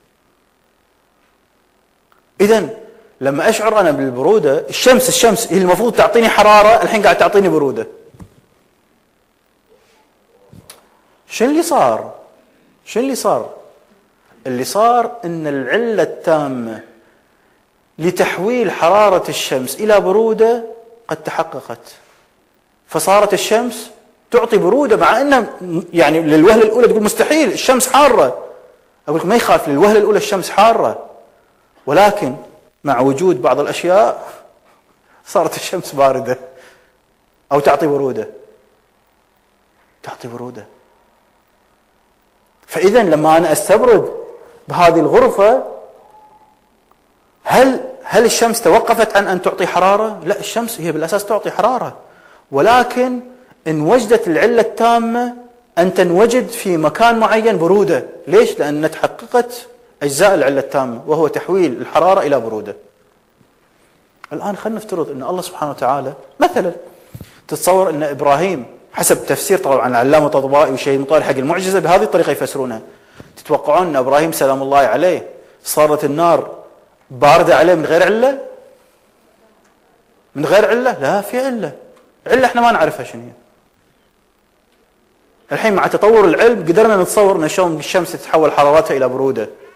إذن لما أشعر أنا بالبرودة، الشمس هي المفروض تعطيني حرارة، الحين قاعد تعطيني برودة. شو اللي صار؟ اللي صار إن العلة التامة لتحويل حرارة الشمس إلى برودة قد تحققت، فصارت الشمس تعطي برودة، مع أنها يعني للوهلة الأولى تقول مستحيل الشمس حارة. أقول لك ما يخاف، للوهلة الأولى الشمس حارة، ولكن مع وجود بعض الأشياء صارت الشمس باردة أو تعطي برودة. فإذا لما أنا أستبرد بهذه الغرفة، هل الشمس توقفت عن أن تعطي حرارة؟ لا، الشمس هي بالأساس تعطي حرارة، ولكن إن وجدت العلة التامة أن تنوجد في مكان معين برودة. ليش؟ لأن تحققت أجزاء العلة التامة، وهو تحويل الحرارة إلى برودة. الآن خلينا نفترض أن الله سبحانه وتعالى مثلا، تتصور أن إبراهيم حسب تفسير طبعا العلامة الطباطبائي وشيء مطالع حق المعجزة بهذه الطريقة يفسرونها. تتوقعون أن إبراهيم سلام الله عليه صارت النار باردة عليه من غير علة؟ لا، في علة احنا ما نعرفها شنو هي. الحين مع تطور العلم قدرنا نتصور ان شلون الشمس تتحول حرارتها الى برودة.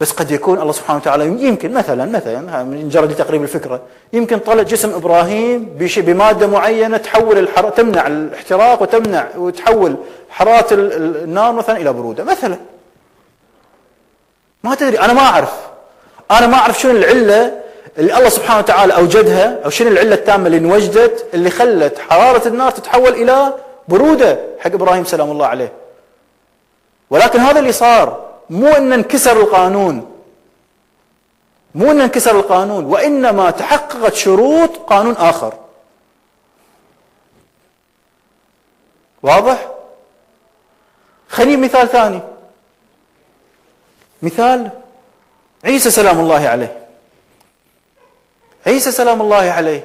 بس قد يكون الله سبحانه وتعالى يمكن مثلا من مجرد تقريب الفكرة، يمكن طلع جسم إبراهيم بمادة معينة تحول الحرارة، تمنع الاحتراق وتحول حرارة النار مثلا إلى برودة مثلا. ما تدري، أنا ما أعرف شنو العلة اللي الله سبحانه وتعالى أوجدها، أو شنو العلة التامة اللي انوجدت اللي خلت حرارة النار تتحول إلى برودة حق إبراهيم سلام الله عليه. ولكن هذا اللي صار، مو أن انكسر القانون، وإنما تحققت شروط قانون آخر. واضح؟ خلينا مثال ثاني، مثال عيسى سلام الله عليه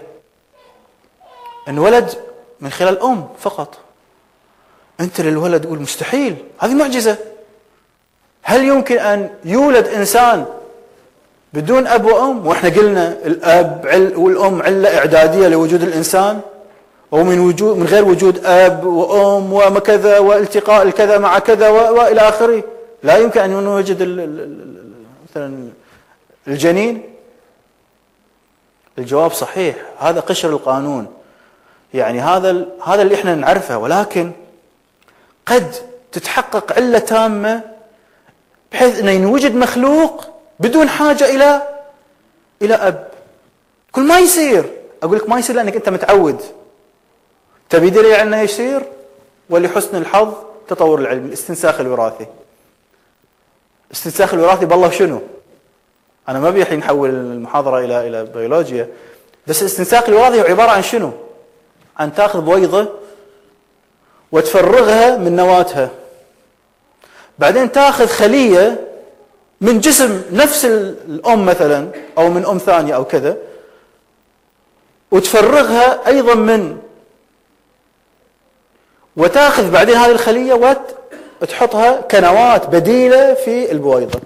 انولد من خلال أم فقط. أنت للولد تقول مستحيل، هذه معجزة. هل يمكن أن يولد إنسان بدون أب وأم؟ وإحنا قلنا الأب والأم علة إعدادية لوجود الإنسان، من غير وجود أب وأم وكذا والتقاء الكذا مع كذا وإلى آخره لا يمكن أن نوجد مثلا الجنين. الجواب صحيح، هذا قشر القانون، يعني هذا اللي احنا نعرفه. ولكن قد تتحقق علة تامة بحيث انه ينوجد مخلوق بدون حاجة الى اب. كل ما يصير، اقول لك ما يصير لانك انت متعود. تبي دليل على انه يصير؟ ولحسن الحظ تطور العلم، الاستنساخ الوراثي. الاستنساخ الوراثي بالله شنو؟ انا ما ابي الحين نحول المحاضرة الى بيولوجيا، بس الاستنساخ الوراثي هو عبارة عن شنو؟ عن تاخذ بويضة وتفرغها من نواتها، بعدين تاخذ خلية من جسم نفس الأم مثلا أو من أم ثانية أو كذا، وتفرغها أيضا وتاخذ بعدين هذه الخلية وتحطها كنواة بديلة في البويضة،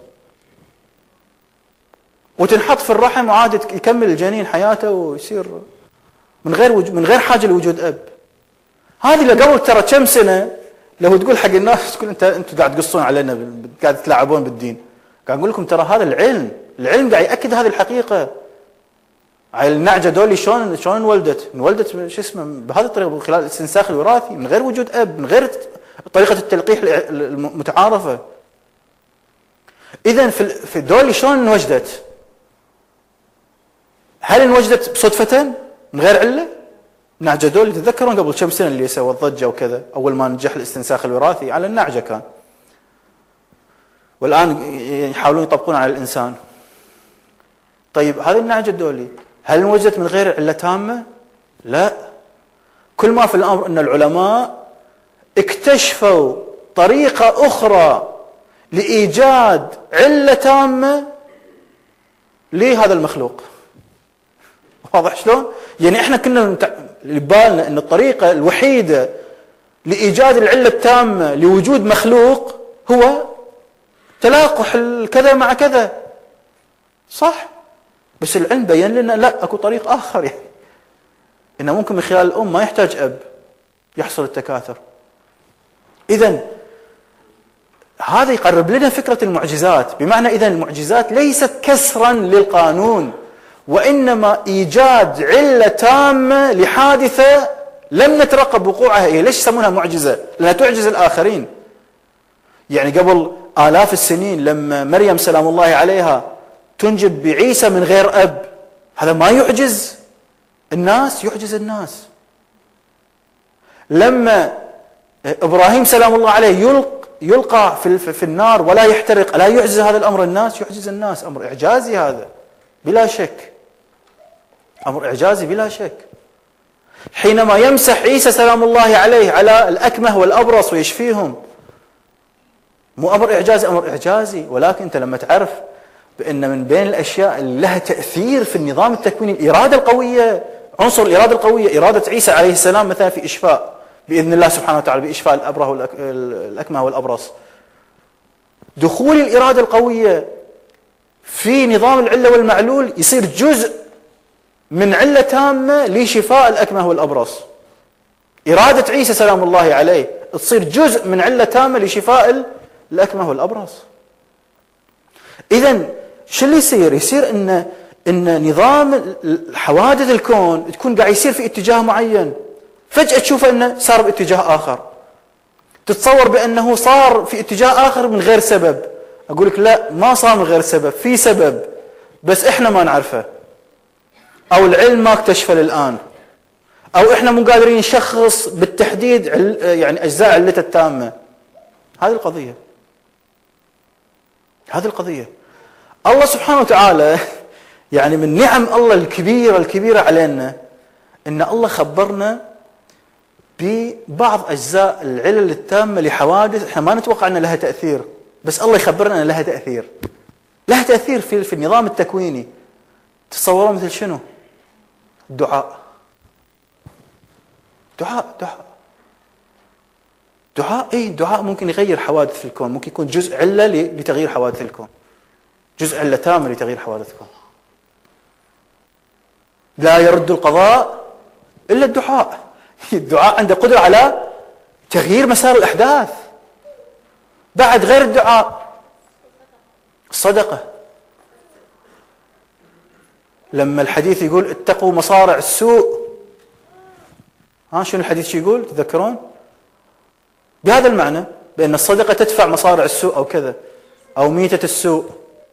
وتنحط في الرحم، وعاد يكمل الجنين حياته ويصير من غير حاجة لوجود أب. هذه اللي قبل ترى كم سنة لو تقول حق الناس، تقول انتوا قاعد تقصون علينا، قاعد تلعبون بالدين. قاعد نقول لكم ترى هذا العلم قاعد يأكد هذه الحقيقة. على النعجة دولي شلون انولدت شو اسمه بهذه الطريقة، من خلال الاستنساخ الوراثي، من غير وجود أب، من غير طريقة التلقيح المتعارفة. إذن في دولي شلون انوجدت؟ هل انوجدت بصدفة من غير علة؟ نعجة دولي تتذكرون قبل كم سنة اللي سوى الضجة وكذا، أول ما نجح الاستنساخ الوراثي على النعجة كان، والآن يحاولون يطبقون على الإنسان. طيب هذه النعجة الدولي هل انوجدت من غير علة تامة؟ لا. كل ما في الأمر أن العلماء اكتشفوا طريقة أخرى لإيجاد علة تامة لهذا المخلوق. واضح شلون؟ يعني احنا كنا ببالنا ان الطريقة الوحيدة لإيجاد العلة التامة لوجود مخلوق هو تلاقح الكذا مع كذا، صح؟ بس العلم بين لنا لا، اكو طريق آخر، يعني انه ممكن من خلال الأم ما يحتاج أب يحصل التكاثر. إذن هذا يقرب لنا فكرة المعجزات، بمعنى إذن المعجزات ليست كسرا للقانون، وإنما إيجاد علة تامة لحادثة لم نترقب وقوعها. ليش يسمونها معجزة؟ لأنها تعجز الآخرين. يعني قبل آلاف السنين لما مريم سلام الله عليها تنجب بعيسى من غير أب، هذا ما يعجز الناس؟ يعجز الناس. لما إبراهيم سلام الله عليه يلقى في النار ولا يحترق، لا يعجز هذا الأمر الناس؟ يعجز الناس. أمر إعجازي هذا بلا شك، أمر إعجازي بلا شك. حينما يمسح عيسى سلام الله عليه على الأكمه والأبرص ويشفيهم، مو أمر إعجازي؟ أمر إعجازي. ولكن أنت لما تعرف بأن من بين الأشياء اللي لها تأثير في النظام التكويني الإرادة القوية، عنصر الإرادة القوية، إرادة عيسى عليه السلام مثلا في إشفاء بإذن الله سبحانه وتعالى، بإشفاء الأبره والأكمه والأبرص، دخول الإرادة القوية في نظام العلة والمعلول يصير جزء من علة تامة لشفاء الأكمه والأبرص. إرادة عيسى سلام الله عليه تصير جزء من علة تامة لشفاء الأكمه والأبرص. إذا شو اللي يصير؟ يصير ان نظام حوادث الكون تكون قاعد يصير في اتجاه معين، فجأة تشوفه انه صار باتجاه آخر، تتصور بأنه صار في اتجاه آخر من غير سبب. أقول لك لا، ما صار من غير سبب، في سبب بس إحنا ما نعرفه، أو العلم ما اكتشفه للآن، أو إحنا مو قادرين نشخص بالتحديد يعني أجزاء علته التامة. هذه القضية، هذه القضية. الله سبحانه وتعالى يعني من نعم الله الكبيرة علينا إن الله خبرنا ببعض أجزاء العلل التامة لحوادث إحنا ما نتوقع أن لها تأثير، بس الله يخبرنا أن لها تأثير. لها تأثير في النظام التكويني. تصوروا مثل شنو؟ الدعاء. الدعاء ممكن يغير حوادث في الكون، ممكن يكون جزء علة لتغيير حوادث الكون، جزء علة تامة لتغيير حوادث الكون. لا يرد القضاء إلا الدعاء. الدعاء عنده قدرة على تغيير مسار الأحداث. بعد غير الدعاء، الصدقة. لما الحديث يقول اتقوا مصارع السوء، شنو الحديث شو يقول؟ تذكرون؟ بهذا المعنى، بأن الصدقة تدفع مصارع السوء أو كذا، أو ميتة السوء.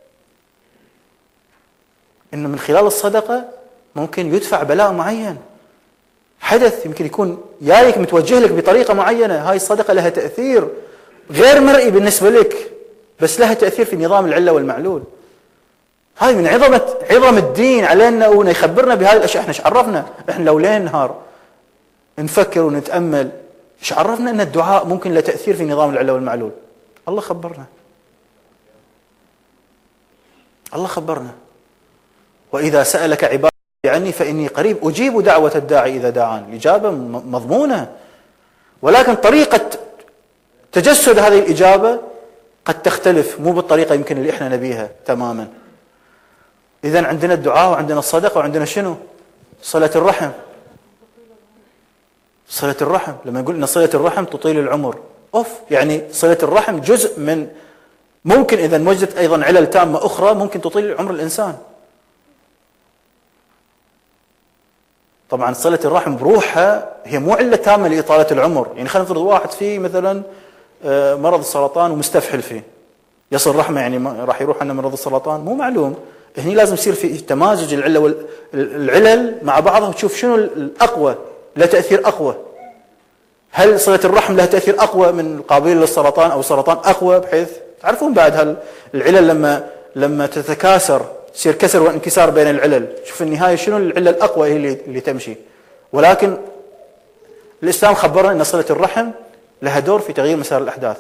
إنه من خلال الصدقة ممكن يدفع بلاء معين، حدث يمكن يكون جايك متوجه لك بطريقة معينة. هاي الصدقة لها تأثير غير مرئي بالنسبة لك، بس لها تأثير في نظام العلة والمعلول. هاي من عظم الدين علينا، ويخبرنا بهذه الأشياء. احنا ايش عرفنا؟ احنا لو ليل نهار نفكر ونتأمل، ايش عرفنا ان الدعاء ممكن له تأثير في نظام العلة والمعلول؟ الله خبرنا. الله خبرنا. وإذا سألك عبادي عني فإني قريب أجيب دعوة الداعي إذا دعان. الإجابة مضمونة، ولكن طريقة تجسد هذه الإجابة قد تختلف، مو بالطريقة يمكن اللي احنا نبيها تماما. إذن عندنا الدعاء وعندنا الصدقة وعندنا شنو؟ صلة الرحم. صلة الرحم، لما يقول إن صلة الرحم تطيل العمر، يعني صلة الرحم جزء من، ممكن إذا وجدت أيضا علل تامة أخرى ممكن تطيل عمر الإنسان. طبعا صلة الرحم بروحها هي مو علة تامة لإطالة العمر. يعني خلينا نفرض واحد فيه مثلا مرض السرطان ومستفحل فيه، يصل رحمه يعني راح يروح عنه مرض السرطان؟ مو معلوم. هني لازم يصير في تمازج العلل مع بعضها، وتشوف شنو الأقوى، له تأثير أقوى. هل صلة الرحم لها تأثير أقوى من قابلية للسرطان، أو السرطان أقوى بحيث تعرفون بعد العلل لما تتكاثر يصير كسر وانكسار بين العلل، شوف النهاية شنو العلة الأقوى هي اللي تمشي. ولكن الإسلام خبرنا أن صلة الرحم لها دور في تغيير مسار الأحداث.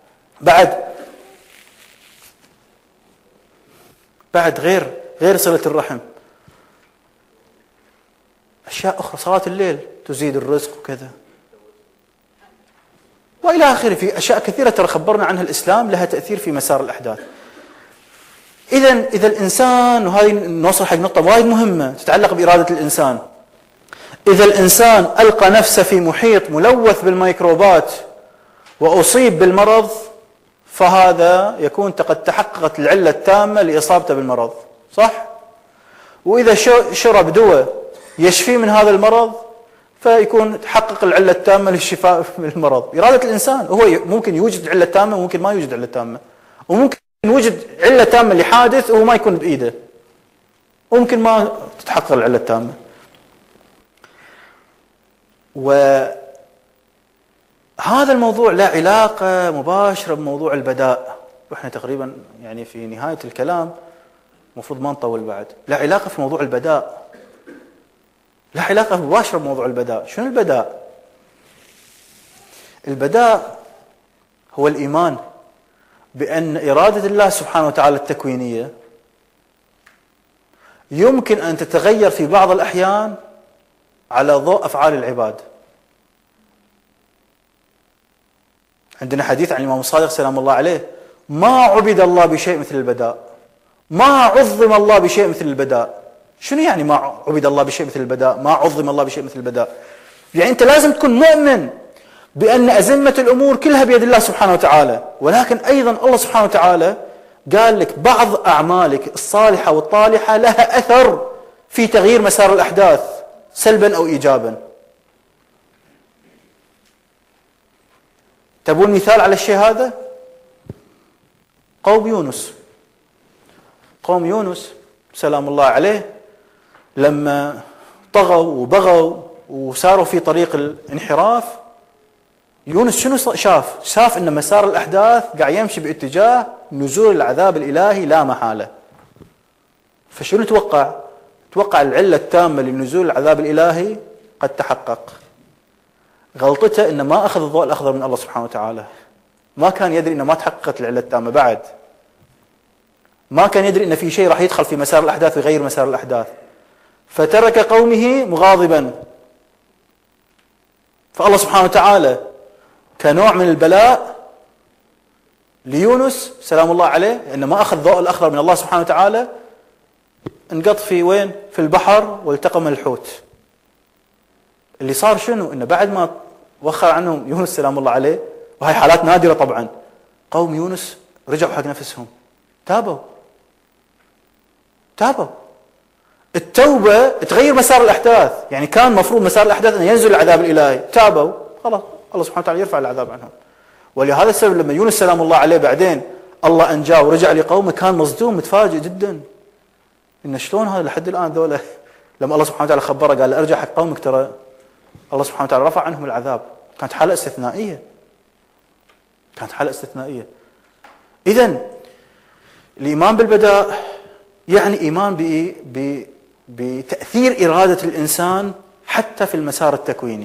بعد غير صلة الرحم أشياء أخرى، صلاة الليل تزيد الرزق وكذا وإلى آخره. في أشياء كثيرة ترى خبرنا عنها الإسلام لها تأثير في مسار الأحداث. إذا الإنسان، وهذه نوصل حق نقطة وايد مهمة تتعلق بإرادة الإنسان، إذا الإنسان ألقى نفسه في محيط ملوث بالميكروبات وأصيب بالمرض، فهذا يكون قد تحققت العلة التامة لإصابته بالمرض، صح؟ وإذا شرب دواء يشفي من هذا المرض، فيكون تحقق العلة التامة للشفاء من المرض. إرادة الإنسان، هو ممكن يوجد علة تامة وممكن ما يوجد علة تامة، وممكن يوجد علة تامة لحادث وهو ما يكون بإيده، وممكن ما تتحقق العلة التامة. وهذا الموضوع له علاقة مباشرة بموضوع البداء، وإحنا تقريبا يعني في نهاية الكلام، المفروض ما نطول بعد. له علاقة في موضوع البداء، له علاقة مباشرة بموضوع البداء. شنو البداء؟ البداء هو الإيمان بأن إرادة الله سبحانه وتعالى التكوينية يمكن أن تتغير في بعض الأحيان على ضوء أفعال العباد. عندنا حديث عن الإمام الصادق سلام الله عليه: ما عبد الله بشيء مثل البداء، ما عظم الله بشيء مثل البداء. شنو يعني ما عبد الله بشيء مثل البداء، ما عظم الله بشيء مثل البداء؟ يعني أنت لازم تكون مؤمن بأن أزمة الأمور كلها بيد الله سبحانه وتعالى، ولكن أيضا الله سبحانه وتعالى قال لك بعض أعمالك الصالحة والطالحة لها أثر في تغيير مسار الأحداث سلبا أو إيجابا. تبون مثال على الشيء هذا؟ قوم يونس. قوم يونس سلام الله عليه لما طغوا وبغوا وساروا في طريق الانحراف، يونس شنو شاف ان مسار الاحداث قاعد يمشي باتجاه نزول العذاب الالهي لا محاله. فشنو توقع العله التامه لنزول العذاب الالهي قد تحقق. غلطته انه ما اخذ الضوء الاخضر من الله سبحانه وتعالى، ما كان يدري انه ما تحققت العله التامه بعد، ما كان يدري ان في شيء راح يدخل في مسار الاحداث ويغير مسار الاحداث، فترك قومه مغاضبا. فالله سبحانه وتعالى كنوع من البلاء ليونس سلام الله عليه انه ما اخذ الضوء الاخضر من الله سبحانه وتعالى، انقط في وين؟ في البحر والتقم الحوت. اللي صار شنو؟ انه بعد ما وخر عنهم يونس سلام الله عليه، وهي حالات نادره طبعا، قوم يونس رجعوا حق نفسهم، تابوا. التوبه تغير مسار الاحداث، يعني كان مفروض مسار الاحداث ان ينزل العذاب الالهي، تابوا خلاص الله سبحانه وتعالى يرفع العذاب عنهم. ولهذا السبب لما يونس سلام الله عليه بعدين الله انجاه ورجع لقومه كان مصدوم متفاجئ جدا، ان شلون هذا لحد الان ذولا. لما الله سبحانه وتعالى خبره قال له ارجع حق قومك، ترى الله سبحانه وتعالى رفع عنهم العذاب. كانت حاله استثنائيه. اذن الايمان بالبداء يعني ايمان بتاثير اراده الانسان حتى في المسار التكويني.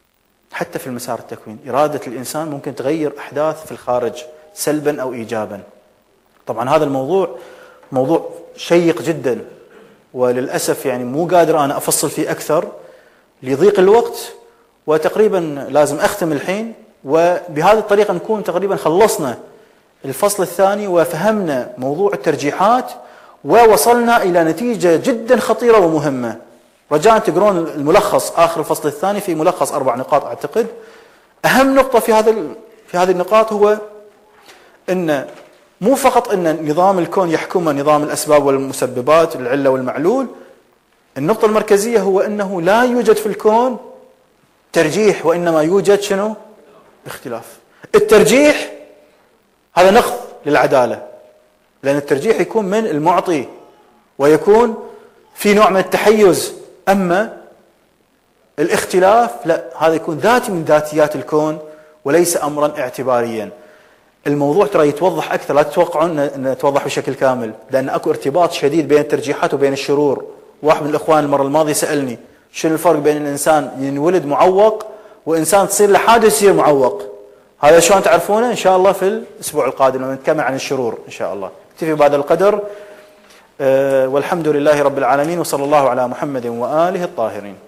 اراده الانسان ممكن تغير احداث في الخارج سلبا او ايجابا. طبعا هذا الموضوع موضوع شيق جدا، وللاسف يعني مو قادر انا افصل فيه اكثر لضيق الوقت، وتقريبا لازم اختم الحين. وبهذه الطريقه نكون تقريبا خلصنا الفصل الثاني وفهمنا موضوع الترجيحات، ووصلنا الى نتيجه جدا خطيره ومهمه. رجاء تقرون الملخص اخر الفصل الثاني، في ملخص 4 نقاط اعتقد. اهم نقطه في هذه النقاط هو ان مو فقط ان نظام الكون يحكمه نظام الاسباب والمسببات، العله والمعلول. النقطه المركزيه هو انه لا يوجد في الكون ترجيح، وانما يوجد شنو؟ اختلاف. الترجيح هذا نقض للعداله، لان الترجيح يكون من المعطي ويكون في نوع من التحيز، اما الاختلاف لا، هذا يكون ذاتي من ذاتيات الكون وليس امرا اعتباريا. الموضوع ترى يتوضح اكثر، لا تتوقعون انه يتوضح بشكل كامل، لان اكو ارتباط شديد بين الترجيحات وبين الشرور. واحد من الاخوان المره الماضيه سالني شنو الفرق بين الانسان ينولد معوق وانسان تصير له حادث يصير معوق. هذا شلون تعرفونه؟ ان شاء الله في الاسبوع القادم لما نتكلم عن الشرور ان شاء الله. اكتفي بهذا القدر، والحمد لله رب العالمين، وصلى الله على محمد واله الطاهرين.